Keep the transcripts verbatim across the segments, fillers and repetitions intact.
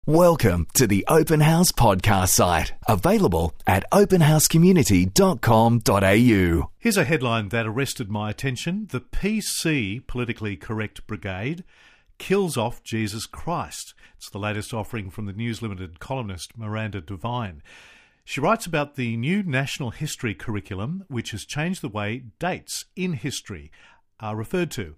Welcome to the Open House podcast site, available at open house community dot com dot a u. Here's a headline that arrested my attention. The P C, Politically Correct Brigade, kills off Jesus Christ. It's the latest offering from the News Limited columnist Miranda Devine. She writes about the new national history curriculum, which has changed the way dates in history are referred to.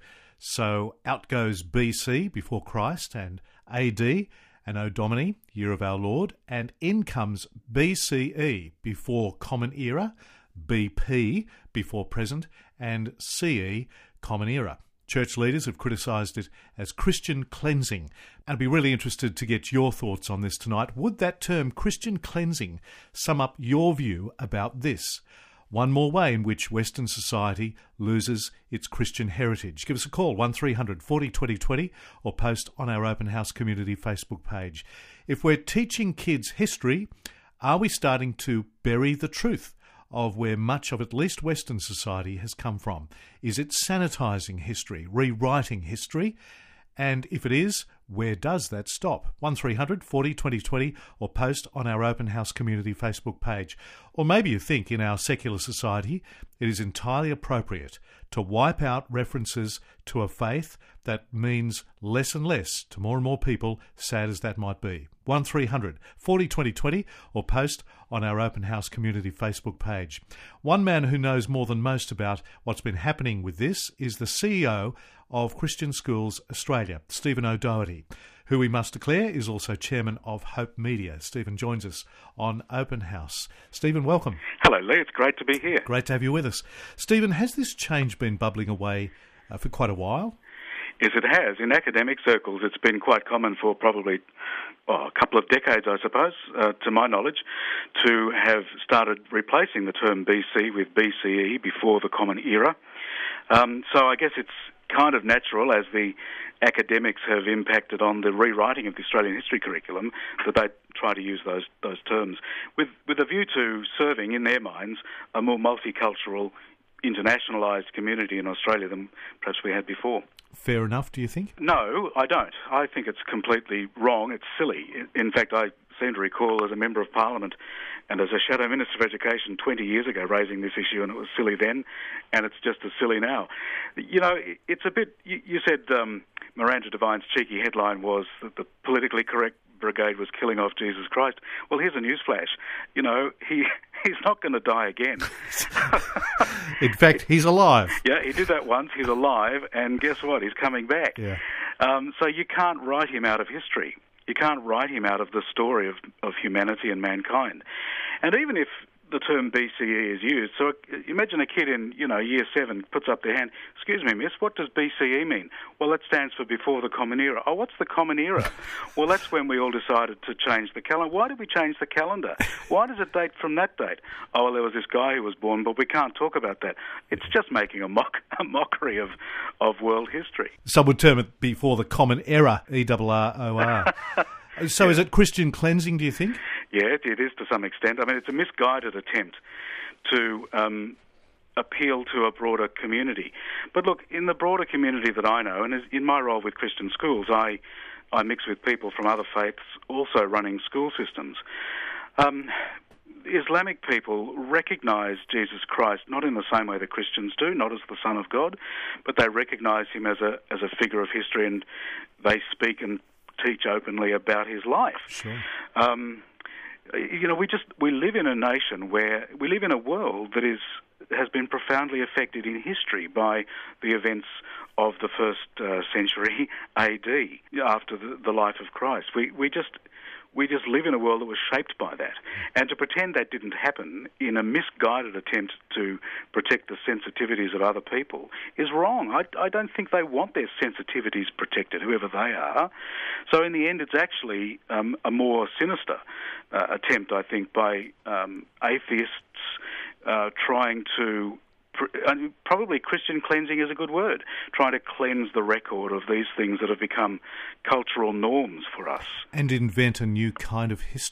So out goes B C, before Christ, and A D, Anno Domini, Year of Our Lord, and in comes B C E, before Common Era, B P, before Present, and C E, Common Era. Church leaders have criticised it as Christian cleansing. I'd be really interested to get your thoughts on this tonight. Would that term, Christian cleansing, sum up your view about this? One more way in which Western society loses its Christian heritage. Give us a call, one three hundred forty twenty twenty, or post on our Open House Community Facebook page. If we're teaching kids history, are we starting to bury the truth of where much of at least Western society has come from? Is it sanitising history, rewriting history? And if it is, where does that stop? one three hundred forty twenty twenty, or post on our Open House Community Facebook page. Or maybe you think in our secular society it is entirely appropriate to wipe out references to a faith that means less and less to more and more people, sad as that might be. one three hundred forty twenty twenty, or post on our Open House Community Facebook page. One man who knows more than most about what's been happening with this is the C E O of Christian Schools Australia, Stephen O'Doherty, who we must declare is also chairman of Hope Media. Stephen joins us on Open House. Stephen, welcome. Hello, Lee. It's great to be here. Great to have you with us. Stephen, has this change been bubbling away uh, for quite a while? Yes, it has. In academic circles, it's been quite common for probably oh, a couple of decades, I suppose, uh, to my knowledge, to have started replacing the term B C with B C E, before the Common Era. Um, so I guess it's kind of natural, as the academics have impacted on the rewriting of the Australian history curriculum, that they try to use those those terms with with a view to serving, in their minds, a more multicultural, internationalised community in Australia than perhaps we had before. Fair enough, do you think? No, I don't. I think it's completely wrong. It's silly. In fact, I seem to recall as a Member of Parliament and as a Shadow Minister of Education twenty years ago raising this issue, and it was silly then, and it's just as silly now. You know, it's a bit... You, you said um, Miranda Devine's cheeky headline was that the politically correct brigade was killing off Jesus Christ. Well, here's a newsflash. You know, he he's not going to die again. In fact, he's alive. Yeah, he did that once. He's alive, and guess what? He's coming back. Yeah. Um, so you can't write him out of history. You can't write him out of the story of, of humanity and mankind. And even if the term B C E is used, so imagine a kid in, you know, year seven puts up their hand, excuse me, miss, what does B C E mean? Well, that stands for before the Common Era. Oh, what's the Common Era? Well, that's when we all decided to change the calendar. Why did we change the calendar? Why does it date from that date? Oh, well, there was this guy who was born, but we can't talk about that. It's just making a mock a mockery of, of world history. Some would term it before the Common Era, E R R O R. So is it Christian cleansing, do you think? Yeah, it, it is to some extent. I mean, it's a misguided attempt to um, appeal to a broader community. But look, in the broader community that I know, and in my role with Christian schools, I, I mix with people from other faiths also running school systems. Um, Islamic people recognise Jesus Christ not in the same way that Christians do, not as the Son of God, but they recognise him as a as a figure of history, and they speak and teach openly about his life. Sure. Um, you know, we just we live in a nation where we live in a world that is has been profoundly affected in history by the events of the first uh, century A D, after the, the life of Christ. We we just we just live in a world that was shaped by that. And to pretend that didn't happen in a misguided attempt to protect the sensitivities of other people is wrong. I, I don't think they want their sensitivities protected, whoever they are. So in the end, it's actually um, a more sinister uh, attempt, I think, by um, atheists uh, trying to probably Christian cleansing is a good word, trying to cleanse the record of these things that have become cultural norms for us. And invent a new kind of history.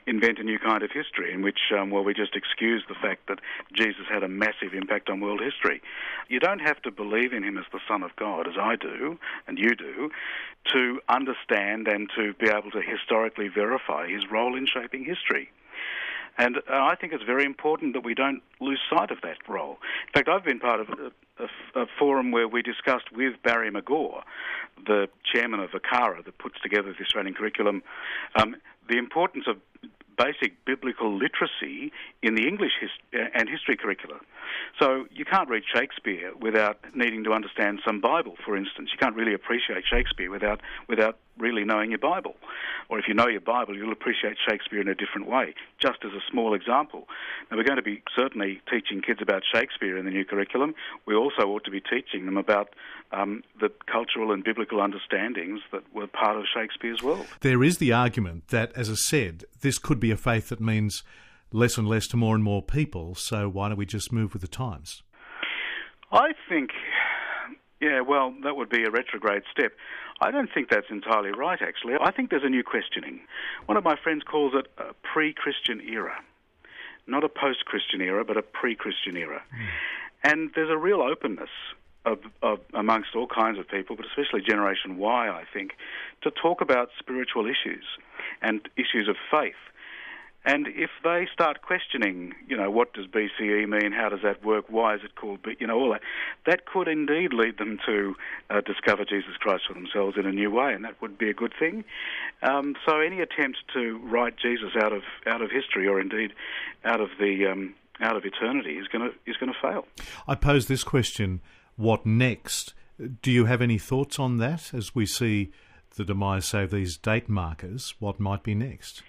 invent a new kind of history in which, um, well, we just excuse the fact that Jesus had a massive impact on world history. You don't have to believe in him as the Son of God, as I do, and you do, to understand and to be able to historically verify his role in shaping history. And uh, I think it's very important that we don't lose sight of that role. In fact, I've been part of a, a, a forum where we discussed with Barry Magor, the chairman of ACARA that puts together the Australian curriculum, um, the importance of basic biblical literacy in the English his- and history curricula. So you can't read Shakespeare without needing to understand some Bible, for instance. You can't really appreciate Shakespeare without without really knowing your Bible. Or if you know your Bible, you'll appreciate Shakespeare in a different way, just as a small example. Now, we're going to be certainly teaching kids about Shakespeare in the new curriculum. We also ought to be teaching them about um, the cultural and biblical understandings that were part of Shakespeare's world. There is the argument that, as I said, this could be a faith that means less and less to more and more people, so why don't we just move with the times? I think, yeah, well, that would be a retrograde step. I don't think that's entirely right, actually. I think there's a new questioning. One of my friends calls it a pre-Christian era. Not a post-Christian era, but a pre-Christian era. Mm. And there's a real openness of, of, amongst all kinds of people, but especially Generation Y, I think, to talk about spiritual issues and issues of faith. And if they start questioning, you know, what does B C E mean, how does that work, why is it called, you know, all that, that could indeed lead them to uh, discover Jesus Christ for themselves in a new way, and that would be a good thing. Um, so any attempt to write Jesus out of out of history, or indeed out of the um, out of eternity, is going to is going to fail. I pose this question: what next? Do you have any thoughts on that as we see the demise, say, of these date markers? What might be next?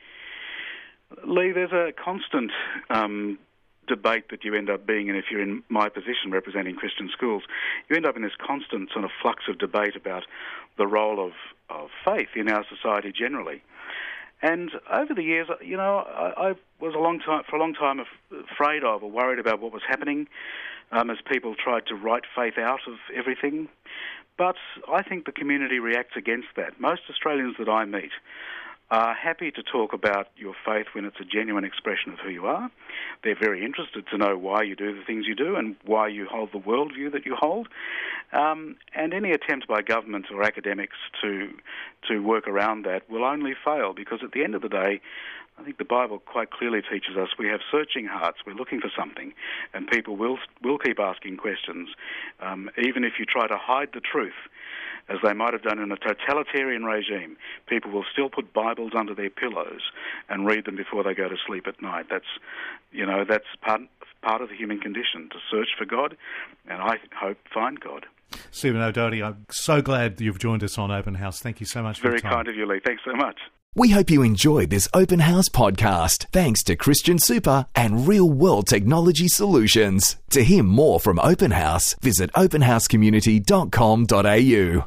Lee, there's a constant um, debate that you end up being in if you're in my position representing Christian schools. You end up in this constant sort of flux of debate about the role of, of faith in our society generally. And over the years, you know, I, I was a long time, for a long time afraid of or worried about what was happening um, as people tried to write faith out of everything. But I think the community reacts against that. Most Australians that I meet are happy to talk about your faith when it's a genuine expression of who you are. They're very interested to know why you do the things you do and why you hold the worldview that you hold. Um, and any attempt by government or academics to to work around that will only fail, because at the end of the day, I think the Bible quite clearly teaches us we have searching hearts. We're looking for something, and people will will keep asking questions, um, even if you try to hide the truth, as they might have done in a totalitarian regime. People will still put Bibles under their pillows and read them before they go to sleep at night. That's, you know, that's part part of the human condition, to search for God, and I hope find God. Stephen O'Doherty, I'm so glad that you've joined us on Open House. Thank you so much for Very your time. Very kind of you, Lee. Thanks so much. We hope you enjoyed this Open House podcast, thanks to Christian Super and Real World Technology Solutions. To hear more from Open House, visit open house community dot com dot a u.